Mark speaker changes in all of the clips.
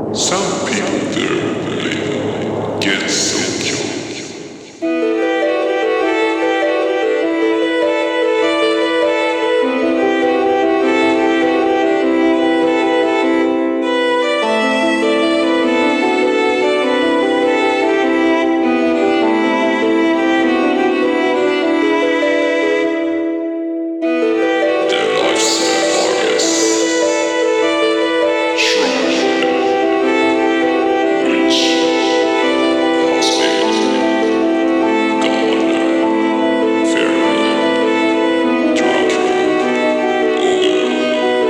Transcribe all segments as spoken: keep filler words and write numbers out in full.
Speaker 1: Some people there believe get so killed. Their lifestyle is shrouded, rich, hospitable, governor, pharaoh, Dracula, ogre.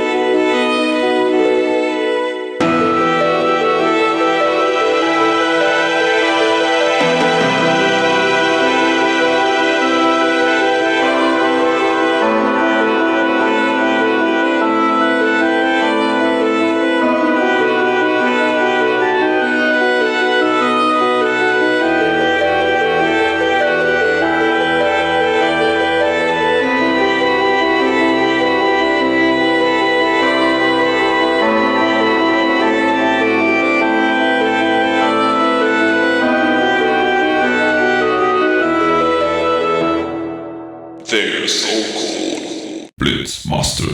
Speaker 1: They're so cool. Blitzmaster.